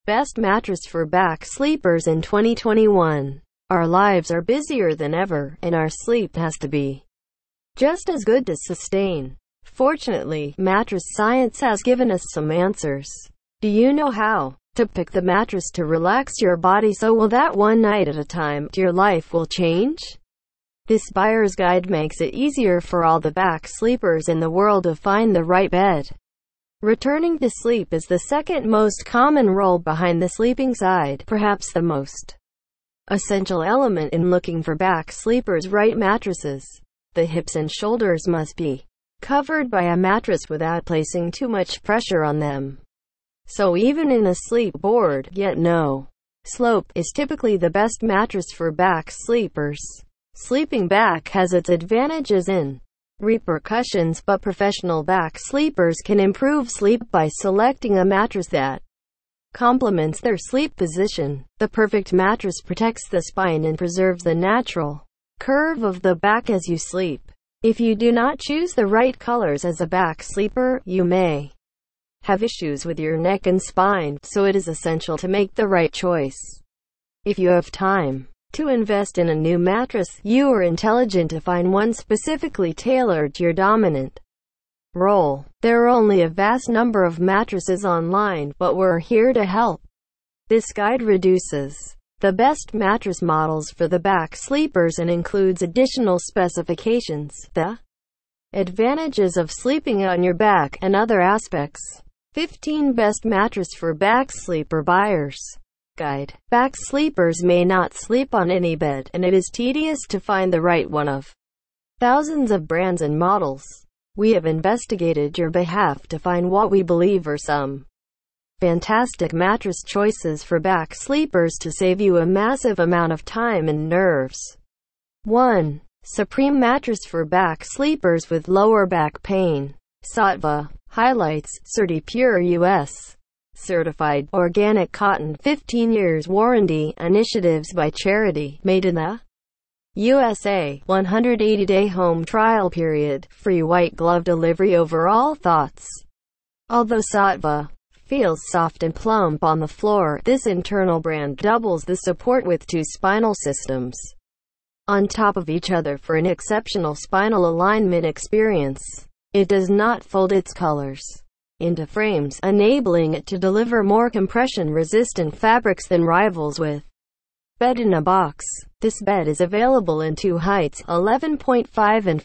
Best mattress for back sleepers in 2021. Our lives are busier than ever, and our sleep has to be just as good to sustain. Fortunately, mattress science has given us some answers. Do you know how to pick the mattress to relax your body so well that one night at a time, your life will change? This buyer's guide makes it easier for all the back sleepers in the world to find the right bed. Returning to sleep is the second most common role behind the sleeping side, perhaps the most essential element in looking for back sleepers' right mattresses. The hips and shoulders must be covered by a mattress without placing too much pressure on them. So even in a sleep board, yet no slope, is typically the best mattress for back sleepers. Sleeping back has its advantages in repercussions, but professional back sleepers can improve sleep by selecting a mattress that complements their sleep position. The perfect mattress protects the spine and preserves the natural curve of the back as you sleep. If you do not choose the right colors as a back sleeper, you may have issues with your neck and spine, so it is essential to make the right choice. If you have time to invest in a new mattress, you are intelligent to find one specifically tailored to your dominant role. There are only a vast number of mattresses online, but we're here to help. This guide reduces the best mattress models for the back sleepers and includes additional specifications, the advantages of sleeping on your back, and other aspects. 15 Best Mattress for Back Sleeper Buyers Guide. Back sleepers may not sleep on any bed, and it is tedious to find the right one of thousands of brands and models. We have investigated your behalf to find what we believe are some fantastic mattress choices for back sleepers to save you a massive amount of time and nerves. 1. Supreme Mattress for Back Sleepers with Lower Back Pain. Saatva. Highlights: CertiPure US. Certified organic cotton, 15 years warranty, initiatives by charity, made in the USA, 180-day home trial period, free white glove delivery. Overall thoughts: although Saatva feels soft and plump on the floor, this internal brand doubles the support with two spinal systems on top of each other for an exceptional spinal alignment experience. It does not fold its colors into frames, enabling it to deliver more compression-resistant fabrics than rivals with Bed in a Box. This bed is available in two heights, 11.5 and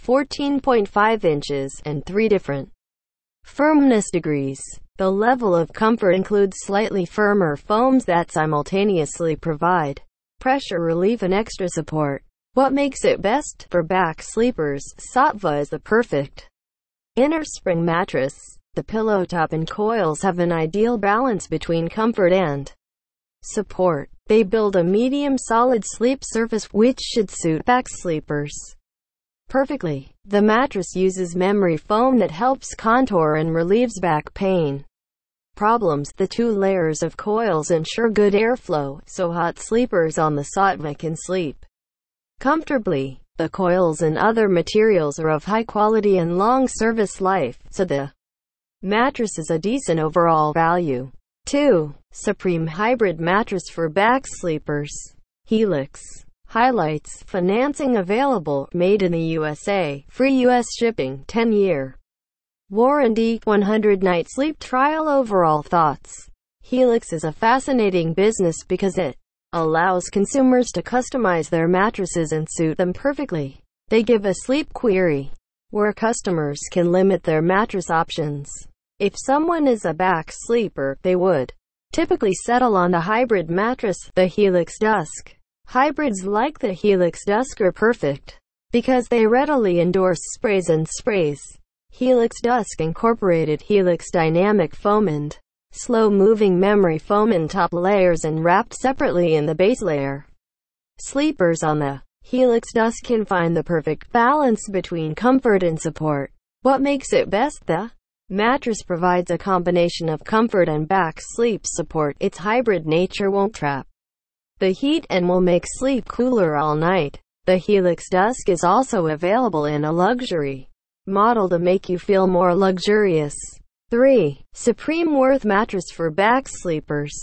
14.5 inches, and 3 different firmness degrees. The level of comfort includes slightly firmer foams that simultaneously provide pressure relief and extra support. What makes it best for back sleepers? Saatva is the perfect inner spring mattress. The pillow top and coils have an ideal balance between comfort and support. They build a medium solid sleep surface, which should suit back sleepers perfectly. The mattress uses memory foam that helps contour and relieves back pain problems. The 2 layers of coils ensure good airflow, so hot sleepers on the Saatva can sleep comfortably. The coils and other materials are of high quality and long service life, so the mattress is a decent overall value. 2. Supreme Hybrid Mattress for Back Sleepers. Helix. Highlights: financing available, made in the USA, free US shipping, 10-year warranty, 100-night sleep trial. Overall thoughts: Helix is a fascinating business because it allows consumers to customize their mattresses and suit them perfectly. They give a sleep query where customers can limit their mattress options. If someone is a back sleeper, they would typically settle on a hybrid mattress, the Helix Dusk. Hybrids like the Helix Dusk are perfect because they readily endorse sprays and sprays. Helix Dusk incorporated Helix Dynamic Foam and slow-moving memory foam in top layers and wrapped separately in the base layer. Sleepers on the Helix Dusk can find the perfect balance between comfort and support. What makes it best? The mattress provides a combination of comfort and back sleep support. Its hybrid nature won't trap the heat and will make sleep cooler all night. The Helix Dusk is also available in a luxury model to make you feel more luxurious. 3. Supreme Worth Mattress for Back Sleepers.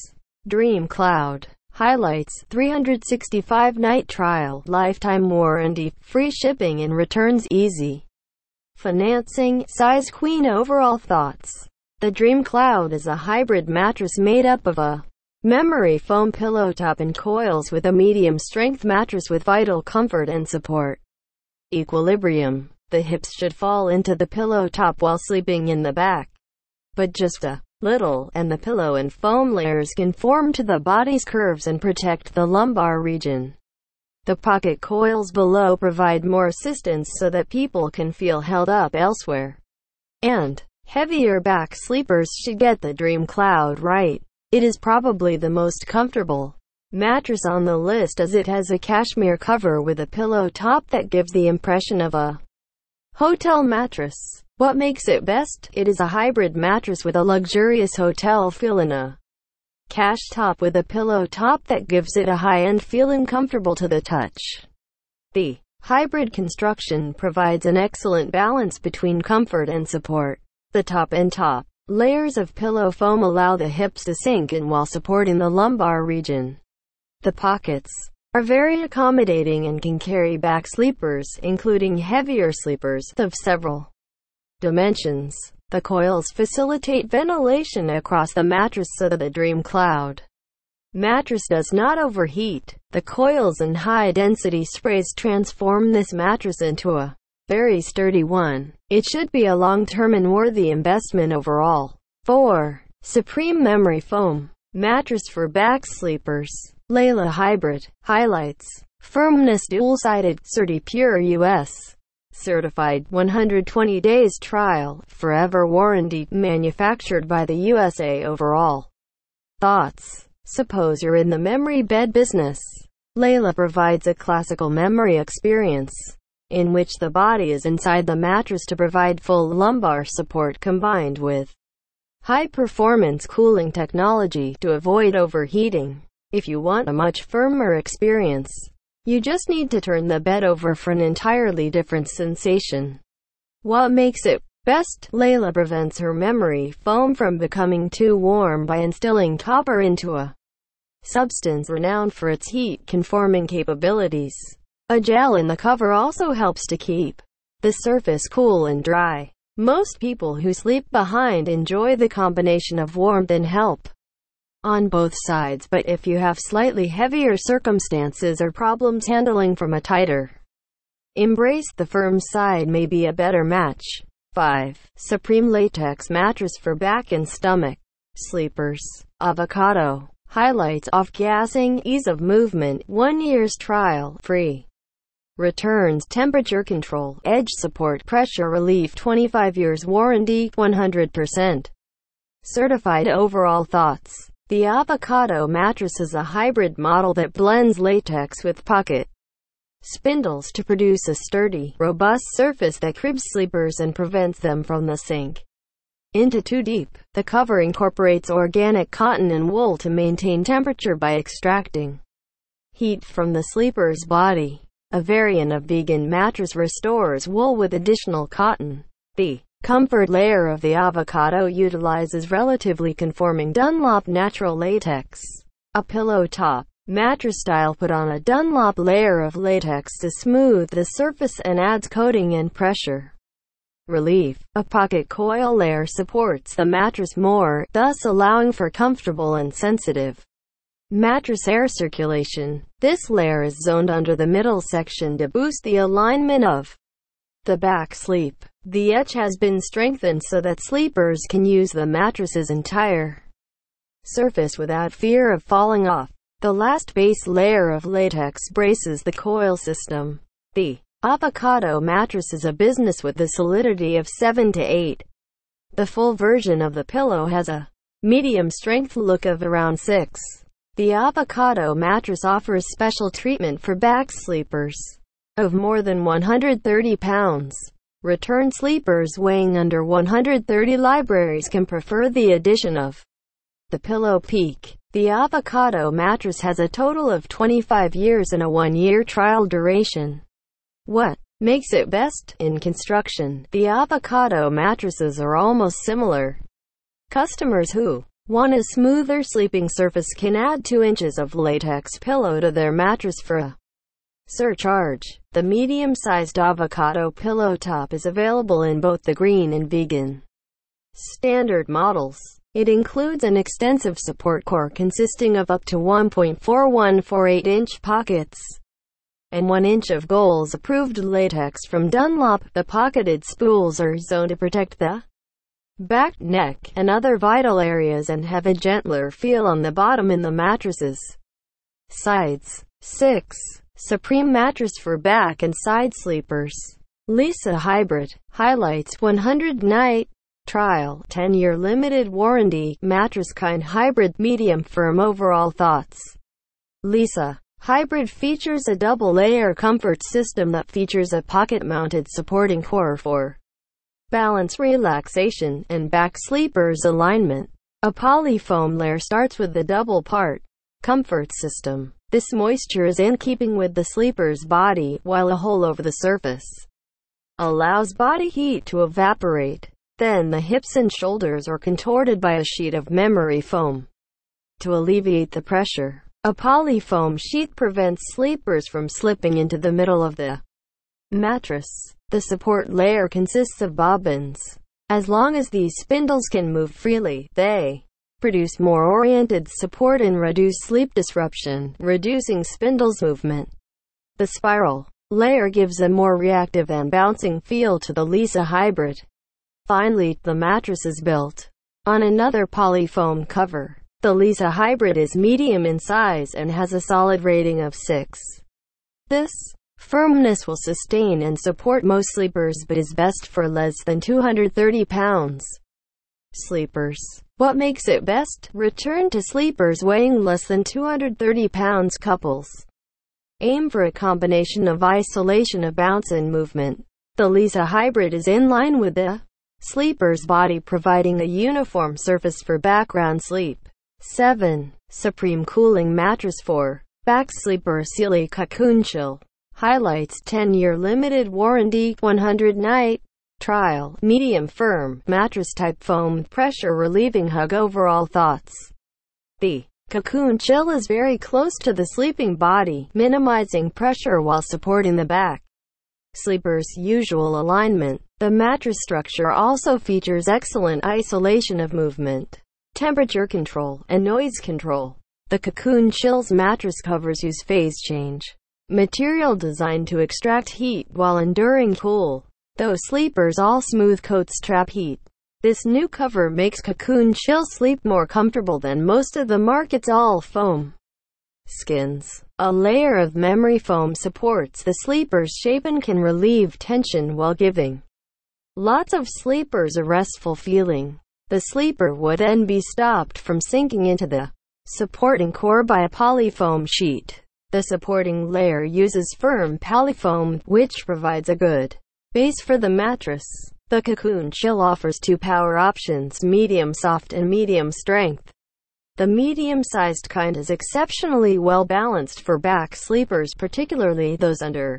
Dream Cloud. Highlights: 365 night trial, lifetime warranty, free shipping and returns, easy financing, size queen. Overall thoughts. The Dream Cloud is a hybrid mattress made up of a memory foam pillow top and coils with a medium-strength mattress with vital comfort and support. Equilibrium. The hips should fall into the pillow top while sleeping in the back, but just a little, and the pillow and foam layers conform to the body's curves and protect the lumbar region. The pocket coils below provide more assistance so that people can feel held up elsewhere. And heavier back sleepers should get the Dream Cloud right. It is probably the most comfortable mattress on the list, as it has a cashmere cover with a pillow top that gives the impression of a hotel mattress. What makes it best? It is a hybrid mattress with a luxurious hotel feel and a cash top with a pillow top that gives it a high-end feeling, comfortable to the touch. The hybrid construction provides an excellent balance between comfort and support. The top and top layers of pillow foam allow the hips to sink in while supporting the lumbar region. The pockets are very accommodating and can carry back sleepers, including heavier sleepers, of several dimensions. The coils facilitate ventilation across the mattress so that the Dream Cloud mattress does not overheat. The coils and high-density sprays transform this mattress into a very sturdy one. It should be a long-term and worthy investment overall. 4. Supreme Memory Foam Mattress for Back Sleepers. Layla Hybrid. Highlights: firmness, dual-sided, CertiPure US certified, 120 days trial, forever warranty, manufactured by the USA. Overall thoughts. Suppose you're in the memory bed business. Layla provides a classical memory experience in which the body is inside the mattress to provide full lumbar support combined with high-performance cooling technology to avoid overheating. If you want a much firmer experience, you just need to turn the bed over for an entirely different sensation. What makes it best? Layla prevents her memory foam from becoming too warm by instilling copper into a substance renowned for its heat-conforming capabilities. A gel in the cover also helps to keep the surface cool and dry. Most people who sleep behind enjoy the combination of warmth and help on both sides, but if you have slightly heavier circumstances or problems handling from a tighter embrace, the firm side may be a better match. 5. Supreme Latex Mattress for Back and Stomach Sleepers. Avocado. Highlights: off-gassing, ease of movement, 1 year's trial, free returns, temperature control, edge support, pressure relief, 25 years warranty, 100% certified. Overall thoughts. The Avocado mattress is a hybrid model that blends latex with pocket spindles to produce a sturdy, robust surface that cribs sleepers and prevents them from the sink into too deep. The cover incorporates organic cotton and wool to maintain temperature by extracting heat from the sleeper's body. A variant of vegan mattress restores wool with additional cotton. The comfort layer of the Avocado utilizes relatively conforming Dunlop natural latex. A pillow top mattress style put on a Dunlop layer of latex to smooth the surface and adds coating and pressure relief. A pocket coil layer supports the mattress more, thus allowing for comfortable and sensitive mattress air circulation. This layer is zoned under the middle section to boost the alignment of the back sleep. The edge has been strengthened so that sleepers can use the mattress's entire surface without fear of falling off. The last base layer of latex braces the coil system. The Avocado mattress is a business with the solidity of 7 to 8. The full version of the pillow has a medium strength look of around 6. The Avocado mattress offers special treatment for back sleepers of more than 130 pounds. Return sleepers weighing under 130 libraries can prefer the addition of the Pillow Peak. The Avocado mattress has a total of 25 years and a 1-year trial duration. What makes it best? In construction, the Avocado mattresses are almost similar. Customers who Want a smoother sleeping surface? Can add 2 inches of latex pillow to their mattress for a surcharge. The medium-sized avocado pillow top is available in both the green and vegan standard models. It includes an extensive support core consisting of up to 1.4148-inch pockets and 1 inch of Goals-approved latex from Dunlop. The pocketed spools are zoned to protect the back, neck, and other vital areas and have a gentler feel on the bottom in the mattress's sides. 6. Supreme mattress for back and side sleepers. Leesa Hybrid highlights 100-night trial, 10-year limited warranty, mattress kind hybrid, medium firm overall thoughts. Leesa Hybrid features a double-layer comfort system that features a pocket-mounted supporting core for balance, relaxation, and back sleepers alignment. A polyfoam layer starts with the double-part comfort system. This moisture is in keeping with the sleeper's body, while a hole over the surface allows body heat to evaporate. Then the hips and shoulders are contorted by a sheet of memory foam to alleviate the pressure. A polyfoam sheet prevents sleepers from slipping into the middle of the mattress. The support layer consists of bobbins. As long as these spindles can move freely, they produce more oriented support and reduce sleep disruption, reducing spindles movement. The spiral layer gives a more reactive and bouncing feel to the Leesa Hybrid. Finally, the mattress is built on another polyfoam cover. The Leesa Hybrid is medium in size and has a solid rating of 6. This firmness will sustain and support most sleepers but is best for less than 230 pounds sleepers. What makes it best? Return to sleepers weighing less than 230 pounds. Couples aim for a combination of isolation of bounce and movement. The Leesa Hybrid is in line with the sleeper's body, providing a uniform surface for background sleep. 7. Supreme Cooling Mattress for Back Sleeper. Sealy Cocoon Chill highlights 10-year limited warranty, 100-night trial, medium firm mattress type, foam, pressure relieving hug overall thoughts. The Cocoon Chill is very close to the sleeping body, minimizing pressure while supporting the back sleeper's usual alignment. The mattress structure also features excellent isolation of movement, temperature control, and noise control. The Cocoon Chill's mattress covers use phase change material designed to extract heat while enduring cool. Though sleepers all smooth coats trap heat, this new cover makes Cocoon Chill sleep more comfortable than most of the market's all foam skins. A layer of memory foam supports the sleeper's shape and can relieve tension while giving lots of sleepers a restful feeling. The sleeper would then be stopped from sinking into the supporting core by a polyfoam sheet. The supporting layer uses firm polyfoam, which provides a good base for the mattress. The Cocoon Chill offers 2 power options: medium soft and medium strength. The medium-sized kind is exceptionally well balanced for back sleepers, particularly those under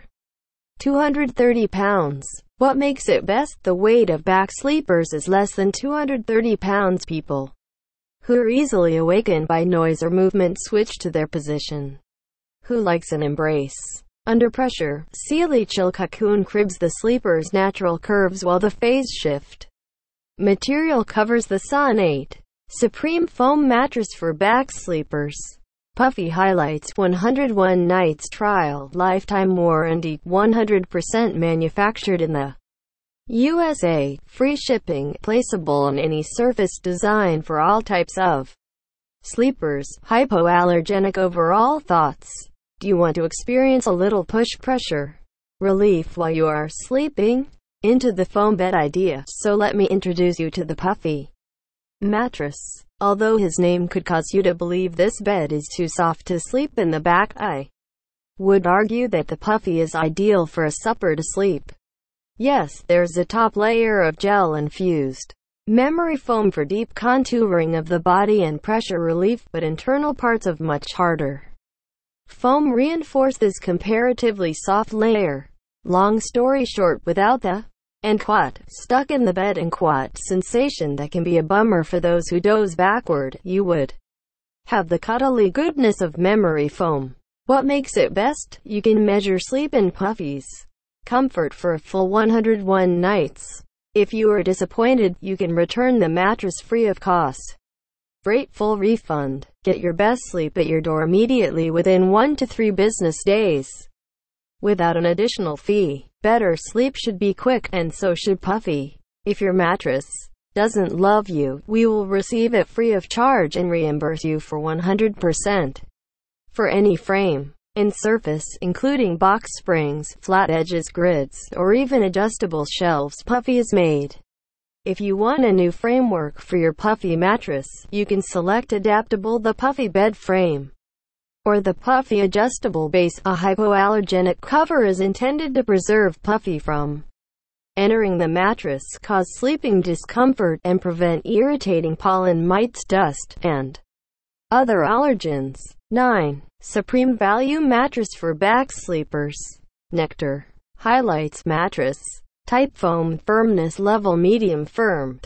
230 pounds. What makes it best? The weight of back sleepers is less than 230 pounds. People who are easily awakened by noise or movement switch to their position. Who likes an embrace under pressure? Sealy Chill Cocoon cribs the sleeper's natural curves while the phase shift material covers the sun. 8. Supreme Foam Mattress for Back Sleepers. Puffy highlights 101 nights trial, lifetime warranty, 100% manufactured in the USA, free shipping, placeable on any surface, designed for all types of sleepers, hypoallergenic overall thoughts. Do you want to experience a little push pressure relief while you are sleeping? Into the foam bed idea. So let me introduce you to the Puffy mattress. Although his name could cause you to believe this bed is too soft to sleep in the back, I would argue that the Puffy is ideal for a supper to sleep. Yes, there's a top layer of gel-infused memory foam for deep contouring of the body and pressure relief, but internal parts of much harder foam reinforce this comparatively soft layer. Long story short, without the and quat, stuck in the bed and quat sensation that can be a bummer for those who doze backward. You would have the cuddly goodness of memory foam. What makes it best? You can measure sleep in puffies. Comfort for a full 101 nights. If you are disappointed, you can return the mattress free of cost. Rate full refund. Get your best sleep at your door immediately within 1 to 3 business days, without an additional fee. Better sleep should be quick, and so should Puffy. If your mattress doesn't love you, we will receive it free of charge and reimburse you for 100% for any frame and surface, including box springs, flat edges, grids, or even adjustable shelves. Puffy is made. If you want a new framework for your Puffy mattress, you can select adaptable the Puffy bed frame or the Puffy adjustable base. A hypoallergenic cover is intended to preserve Puffy from entering the mattress, cause sleeping discomfort, and prevent irritating pollen, mites, dust, and other allergens. 9. Supreme Value Mattress for Back Sleepers. Nectar highlights mattress type: foam, firmness level medium firm,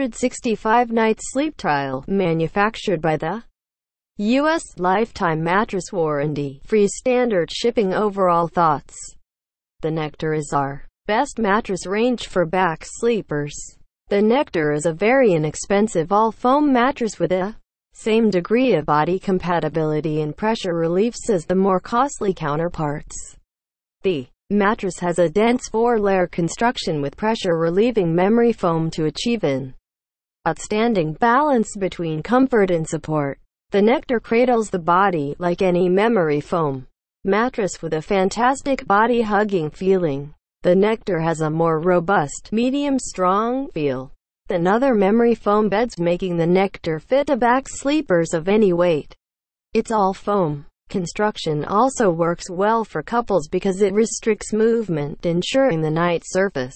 365 nights sleep trial, manufactured by the U.S. Lifetime Mattress Warranty, free standard shipping. Overall thoughts: the Nectar is our best mattress range for back sleepers. The Nectar is a very inexpensive all-foam mattress with a same degree of body compatibility and pressure reliefs as the more costly counterparts. The mattress has a dense 4-layer construction with pressure-relieving memory foam to achieve an outstanding balance between comfort and support. The Nectar cradles the body like any memory foam mattress with a fantastic body-hugging feeling. The Nectar has a more robust, medium-strong feel than other memory foam beds, making the Nectar fit to back sleepers of any weight. Its all-foam construction also works well for couples because it restricts movement, ensuring the night surface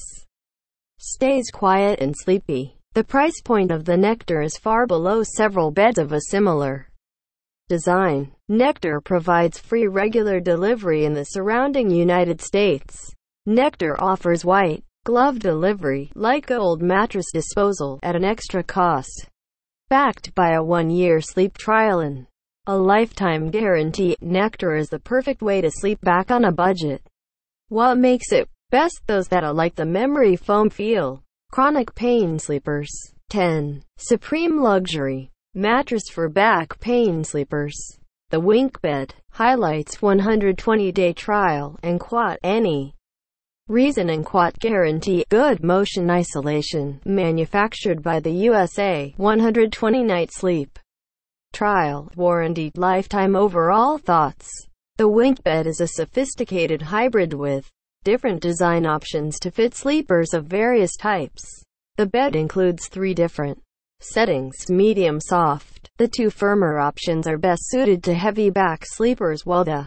stays quiet and sleepy. The price point of the Nectar is far below several beds of a similar design. Nectar provides free regular delivery in the surrounding United States. Nectar offers white glove delivery, like gold mattress disposal, at an extra cost. Backed by a 1-year sleep trial and a lifetime guarantee, Nectar is the perfect way to sleep back on a budget. What makes it best? Those that like the memory foam feel. Chronic pain sleepers. 10. Supreme Luxury Mattress for Back Pain Sleepers. The Wink Bed highlights 120-day trial and quat any reason and quat guarantee. Good motion isolation, manufactured by the USA. 120-night sleep trial warranty, lifetime. Overall thoughts: the Wink Bed is a sophisticated hybrid with different design options to fit sleepers of various types. The bed includes 3 different settings: medium, soft. The 2 firmer options are best suited to heavy back sleepers, while the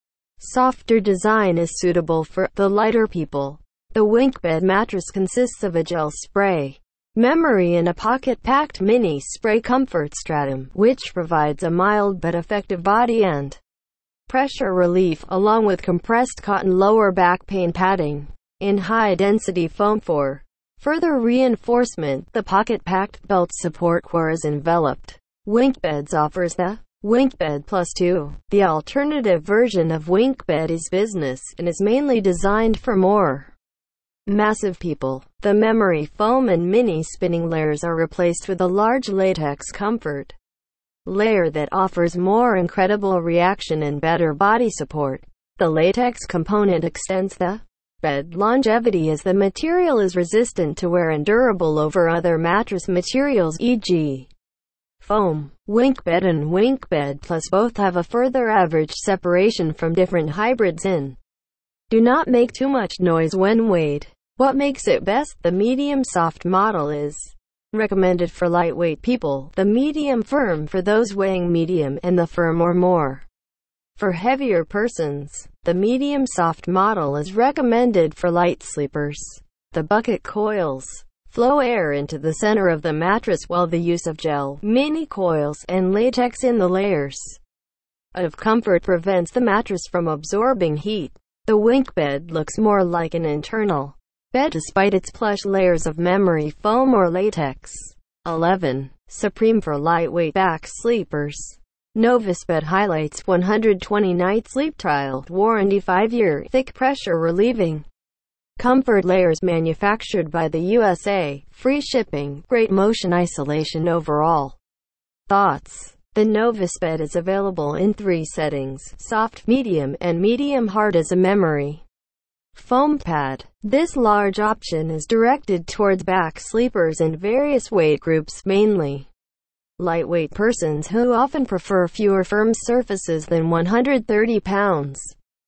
softer design is suitable for the lighter people. The Wink Bed mattress consists of a gel spray memory and a pocket-packed mini spray comfort stratum, which provides a mild but effective body and pressure relief, along with compressed cotton lower back pain padding in high-density foam for further reinforcement. The pocket-packed belt support core is enveloped. Wink Beds offers the Wink Bed Plus 2. The alternative version of Wink Bed is business and is mainly designed for more massive people. The memory foam and mini spinning layers are replaced with a large latex comfort layer that offers more incredible reaction and better body support. The latex component extends the bed longevity as the material is resistant to wear and durable over other mattress materials, e.g. foam. Wink Bed and Wink Bed Plus both have a further average separation from different hybrids and do not make too much noise when weighed. What makes it best? The medium soft model is recommended for lightweight people, the medium firm for those weighing medium, and the firm or more for heavier persons. The medium soft model is recommended for light sleepers. The bucket coils flow air into the center of the mattress, while the use of gel, mini coils, and latex in the layers of comfort prevents the mattress from absorbing heat. The Wink Bed looks more like an internal bed despite its plush layers of memory foam or latex. 11. Supreme for lightweight back sleepers. Novasbed highlights 120-night sleep trial, warranty 5-year, thick pressure relieving comfort layers manufactured by the USA, free shipping, great motion isolation overall. Thoughts. The Novasbed is available in 3 settings, soft, medium, and medium hard as a memory foam pad. This large option is directed towards back sleepers in various weight groups, mainly lightweight persons who often prefer fewer firm surfaces than 130 pounds.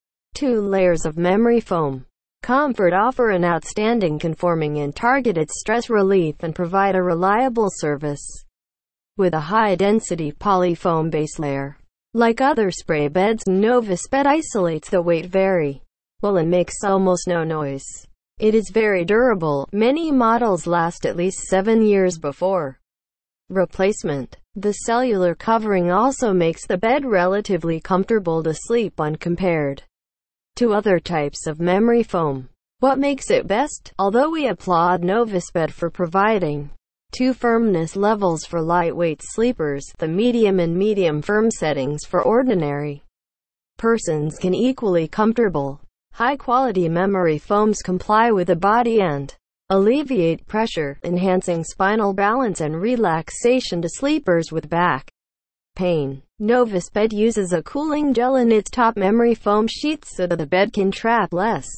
2 layers of memory foam comfort offer an outstanding conforming and targeted stress relief and provide a reliable service with a high-density polyfoam base layer. Like other spray beds, Novasbed isolates the weight very well and makes almost no noise. It is very durable. Many models last at least 7 years before replacement. The cellular covering also makes the bed relatively comfortable to sleep on compared to other types of memory foam. What makes it best? Although we applaud Novasbed for providing 2 firmness levels for lightweight sleepers, the medium and medium firm settings for ordinary persons can equally comfortable. High-quality memory foams comply with the body and alleviate pressure, enhancing spinal balance and relaxation to sleepers with back pain. Novasbed uses a cooling gel in its top memory foam sheets so that the bed can trap less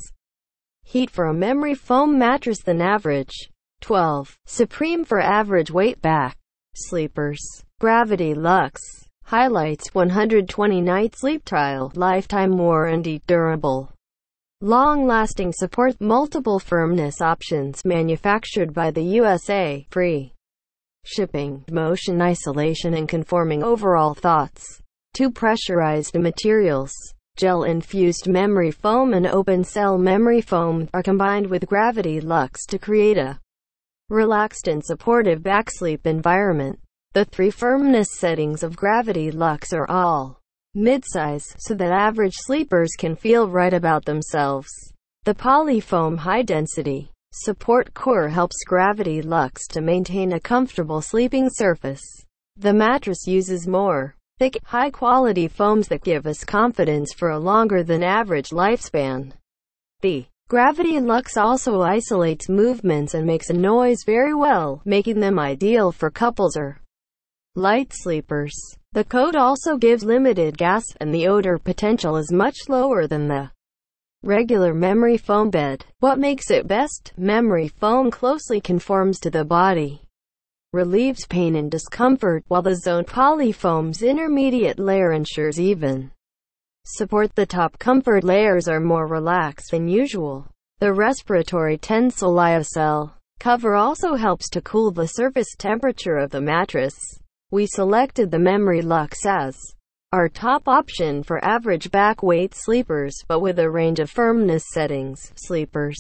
heat for a memory foam mattress than average. 12. Supreme for average weight back sleepers. Gravity Luxe highlights 120-night sleep trial, lifetime warranty, durable, long-lasting support, multiple firmness options manufactured by the USA, free shipping, motion isolation and conforming overall. Thoughts. 2 pressurized materials, gel-infused memory foam and open-cell memory foam, are combined with Gravity Luxe to create a relaxed and supportive back sleep environment. The 3 firmness settings of Gravity Luxe are all mid-size, so that average sleepers can feel right about themselves. The polyfoam high-density support core helps Gravity Luxe to maintain a comfortable sleeping surface. The mattress uses more thick, high-quality foams that give us confidence for a longer than average lifespan. The Gravity Luxe also isolates movements and makes a noise very well, making them ideal for couples or light sleepers. The coat also gives limited gas, and the odor potential is much lower than the regular memory foam bed. What makes it best? Memory foam closely conforms to the body, relieves pain and discomfort, while the Zone Polyfoam's intermediate layer ensures even support. The top comfort layers are more relaxed than usual. The respiratory tensile lyocell cover also helps to cool the surface temperature of the mattress. We selected the Memory Luxe as our top option for average back weight sleepers, but with a range of firmness settings. Sleepers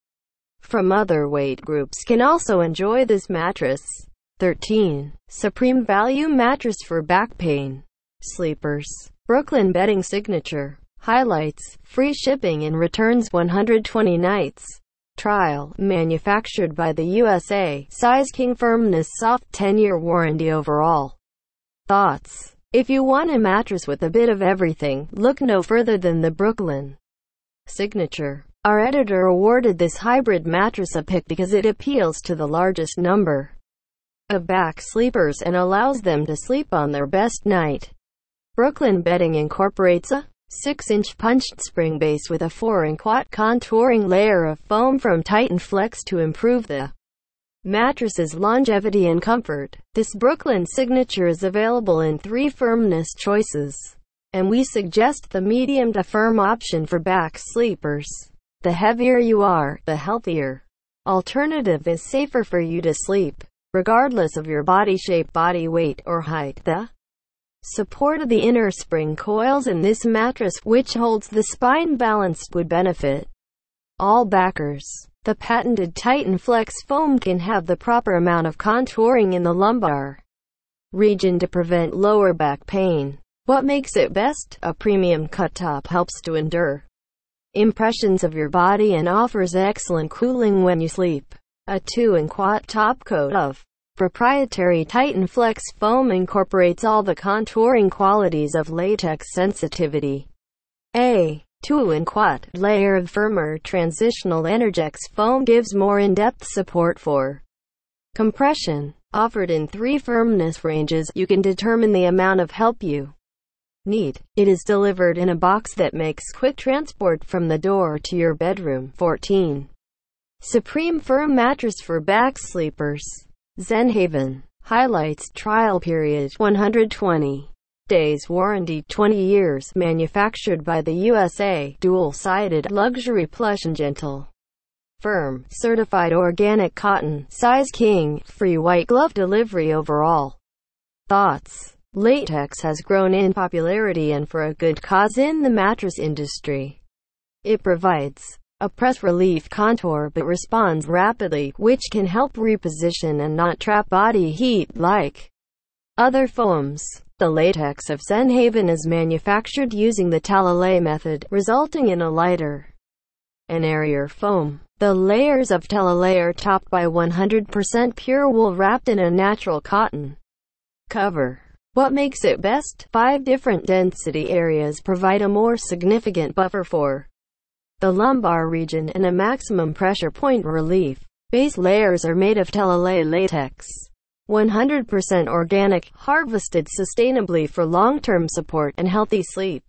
from other weight groups can also enjoy this mattress. 13. Supreme Value Mattress for Back Pain Sleepers. Brooklyn Bedding Signature highlights free shipping and returns, 120 nights trial, manufactured by the USA, size king, firmness soft, 10-year warranty overall. Thoughts. If you want a mattress with a bit of everything, look no further than the Brooklyn Signature. Our editor awarded this hybrid mattress a pick because it appeals to the largest number of back sleepers and allows them to sleep on their best night. Brooklyn Bedding incorporates a 6-inch punched spring base with a 4-inch contouring layer of foam from Titan Flex to improve the mattress's longevity and comfort. This Brooklyn Signature is available in 3 firmness choices, and we suggest the medium to firm option for back sleepers. The heavier you are, the healthier alternative is safer for you to sleep, regardless of your body shape, body weight, or height. The support of the inner spring coils in this mattress, which holds the spine balanced, would benefit all backers. The patented Titan Flex foam can have the proper amount of contouring in the lumbar region to prevent lower back pain. What makes it best? A premium cut top helps to endure impressions of your body and offers excellent cooling when you sleep. A 2-in-1 top coat of proprietary Titan Flex foam incorporates all the contouring qualities of latex sensitivity. A 2-in-1 layer of firmer transitional Energex foam gives more in-depth support for compression. Offered in 3 firmness ranges, you can determine the amount of help you need. It is delivered in a box that makes quick transport from the door to your bedroom. 14. Supreme Firm Mattress for Back Sleepers. Zenhaven. Highlights: trial period 120 days, warranty 20 years, manufactured by the USA, dual-sided, luxury plush and gentle, firm, certified organic cotton, size king, free white glove delivery. Overall thoughts: latex has grown in popularity and for a good cause in the mattress industry. It provides a press relief contour but responds rapidly, which can help reposition and not trap body heat like other foams. The latex of Zenhaven is manufactured using the Talalay method, resulting in a lighter and airier foam. The layers of Talalay are topped by 100% pure wool wrapped in a natural cotton cover. What makes it best? 5 different density areas provide a more significant buffer for the lumbar region and a maximum pressure point relief. Base layers are made of Talalay latex, 100% organic, harvested sustainably for long-term support and healthy sleep.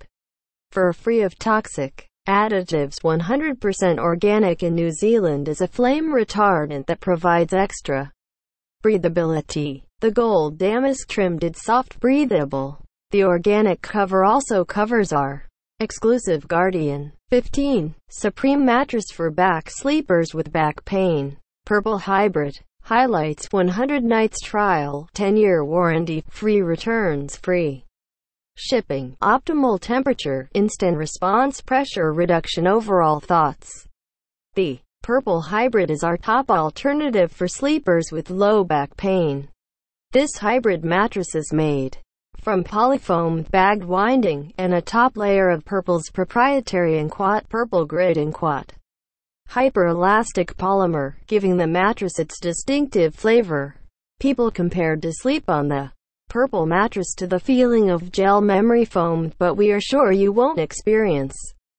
Free of toxic additives, 100% organic in New Zealand, is a flame retardant that provides extra breathability. The gold damask trim did soft breathable. The organic cover also covers our exclusive Guardian 15 Supreme Mattress for Back Sleepers with Back Pain. Purple Hybrid. Highlights: 100 nights trial, 10-year warranty, free returns, free shipping, optimal temperature, instant response, pressure reduction. Overall thoughts: the Purple Hybrid is our top alternative for sleepers with low back pain. This hybrid mattress is made from polyfoam, bagged winding, and a top layer of Purple's proprietary In-Quat Purple Grid In-Quat hyper-elastic polymer, giving the mattress its distinctive flavor. People compared to sleep on the Purple mattress to the feeling of gel memory foam, but we are sure you won't experience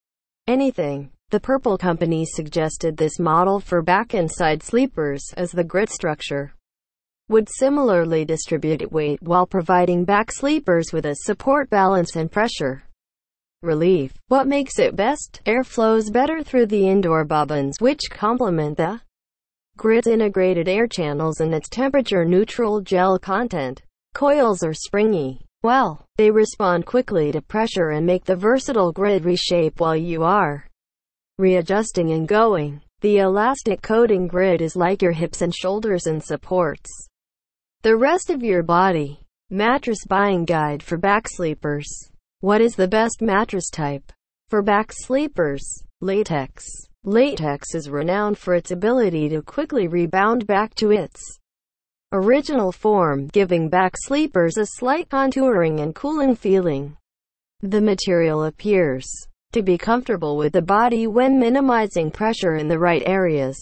anything. The Purple company suggested this model for back and side sleepers, as the grid structure would similarly distribute weight while providing back sleepers with a support, balance, and pressure relief. What makes it best? Air flows better through the indoor bobbins, which complement the grid's integrated air channels and its temperature-neutral gel content. Coils are springy. Well, they respond quickly to pressure and make the versatile grid reshape while you are readjusting and going. The elastic coating grid is like your hips and shoulders and supports the rest of your body. Mattress buying guide for back sleepers. What is the best mattress type for back sleepers? Latex. Latex is renowned for its ability to quickly rebound back to its original form, giving back sleepers a slight contouring and cooling feeling. The material appears to be comfortable with the body when minimizing pressure in the right areas.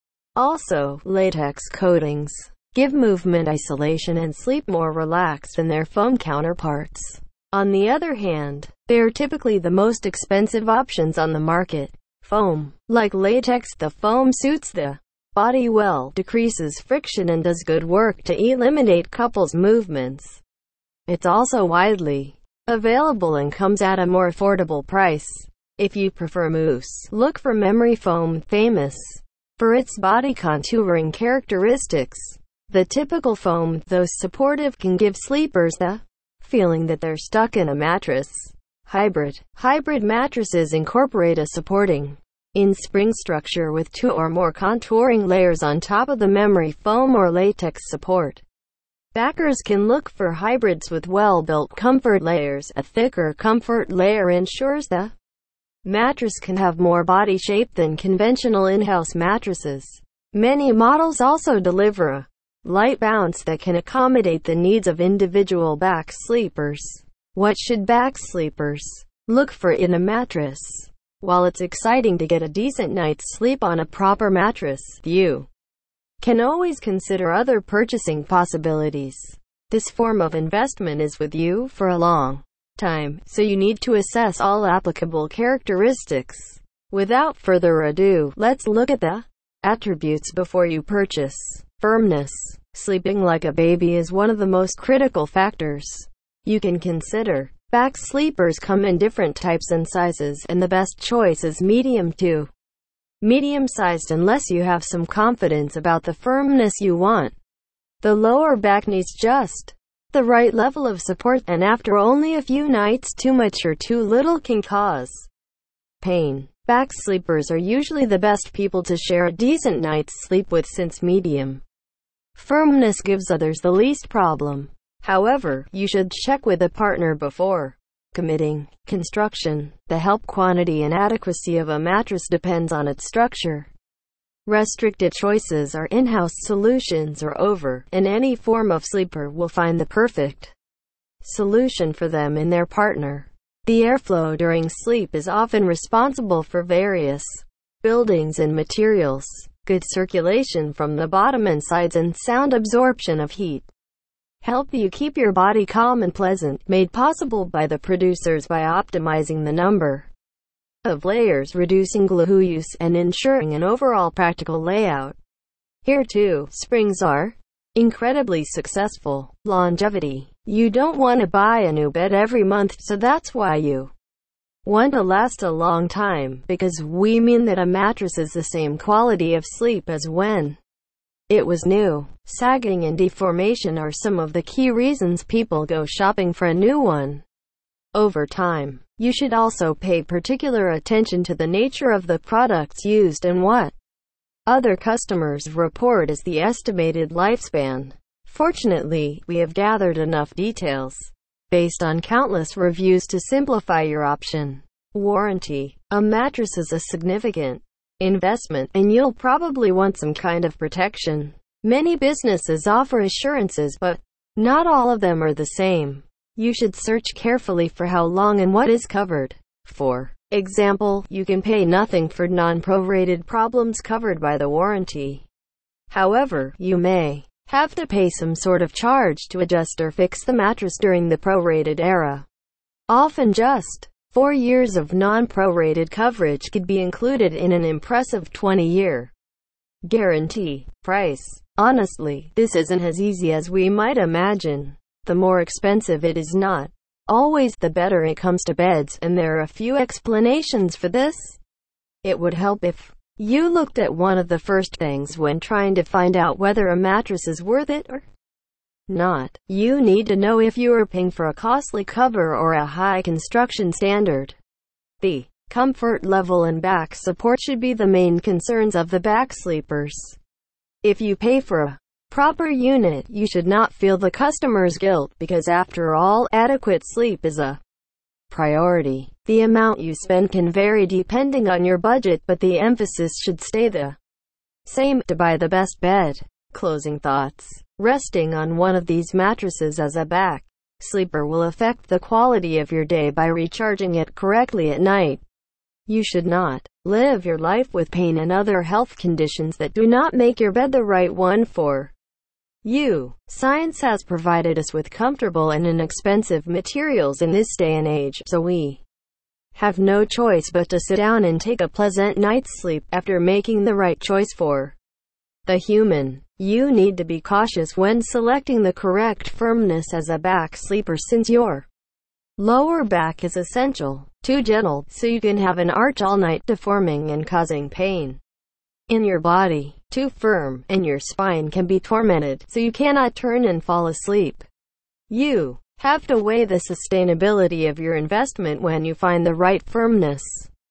Also, latex coatings give movement isolation and sleep more relaxed than their foam counterparts. On the other hand, they are typically the most expensive options on the market. Foam. Like latex, the foam suits the body well, decreases friction, and does good work to eliminate couples movements. It's also widely available and comes at a more affordable price. If you prefer mousse, look for memory foam, famous for its body contouring characteristics. The typical foam, though supportive, can give sleepers the feeling that they're stuck in a mattress. Hybrid. Hybrid mattresses incorporate a supporting in-spring structure with 2 or more contouring layers on top of the memory foam or latex support. Backers can look for hybrids with well-built comfort layers. A thicker comfort layer ensures the mattress can have more body shape than conventional in-house mattresses. Many models also deliver a light bounce that can accommodate the needs of individual back sleepers. What should back sleepers look for in a mattress? While it's exciting to get a decent night's sleep on a proper mattress, you can always consider other purchasing possibilities. This form of investment is with you for a long time, so you need to assess all applicable characteristics. Without further ado, let's look at the attributes before you purchase. Firmness. Sleeping like a baby is one of the most critical factors you can consider. Back sleepers come in different types and sizes, and the best choice is medium to medium-sized unless you have some confidence about the firmness you want. The lower back needs just the right level of support, and after only a few nights, too much or too little can cause pain. Back sleepers are usually the best people to share a decent night's sleep with, since medium firmness gives others the least problem. However, you should check with a partner before committing. Construction. The help, quantity and adequacy of a mattress depends on its structure. Restricted choices are in-house solutions or over, and any form of sleeper will find the perfect solution for them and their partner. The airflow during sleep is often responsible for various buildings and materials. Good circulation from the bottom and sides and sound absorption of heat help you keep your body calm and pleasant, made possible by the producers by optimizing the number of layers, reducing glue use, and ensuring an overall practical layout. Here too, springs are incredibly successful. Longevity. You don't want to buy a new bed every month, so that's why you want to last a long time, because we mean that a mattress is the same quality of sleep as when it was new. Sagging and deformation are some of the key reasons people go shopping for a new one. Over time, you should also pay particular attention to the nature of the products used and what other customers report as the estimated lifespan. Fortunately, we have gathered enough details based on countless reviews to simplify your option. Warranty. A mattress is a significant investment, and you'll probably want some kind of protection. Many businesses offer assurances, but not all of them are the same. You should search carefully for how long and what is covered. For example, you can pay nothing for non-prorated problems covered by the warranty. However, you may have to pay some sort of charge to adjust or fix the mattress during the prorated era. Often just 4 years of non-prorated coverage could be included in an impressive 20-year guarantee. Price. Honestly, this isn't as easy as we might imagine. The more expensive it is not always the better it comes to beds, and there are a few explanations for this. It would help if you looked at one of the first things when trying to find out whether a mattress is worth it or not. You need to know if you are paying for a costly cover or a high construction standard. The comfort level and back support should be the main concerns of the back sleepers. If you pay for a proper unit, you should not feel the customer's guilt, because after all, adequate sleep is a priority. The amount you spend can vary depending on your budget, but the emphasis should stay the same. To buy the best bed. Closing thoughts. Resting on one of these mattresses as a back sleeper will affect the quality of your day by recharging it correctly at night. You should not live your life with pain and other health conditions that do not make your bed the right one for you. Science has provided us with comfortable and inexpensive materials in this day and age, so we have no choice but to sit down and take a pleasant night's sleep after making the right choice for the human. You need to be cautious when selecting the correct firmness as a back sleeper, since your lower back is essential. Too gentle, so you can have an arch all night, deforming and causing pain in your body. Too firm, and your spine can be tormented, so you cannot turn and fall asleep. You have to weigh the sustainability of your investment when you find the right firmness.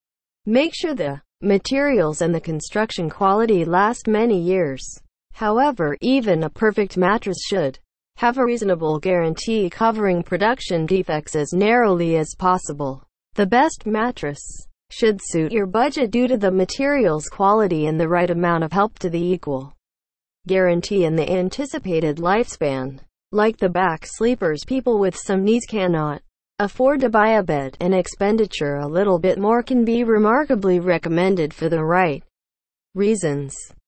Make sure the materials and the construction quality last many years. However, even a perfect mattress should have a reasonable guarantee covering production defects as narrowly as possible. The best mattress should suit your budget due to the material's quality and the right amount of help to the equal guarantee and the anticipated lifespan. Like the back sleepers, people with some needs cannot afford to buy a bed, and expenditure a little bit more can be remarkably recommended for the right reasons.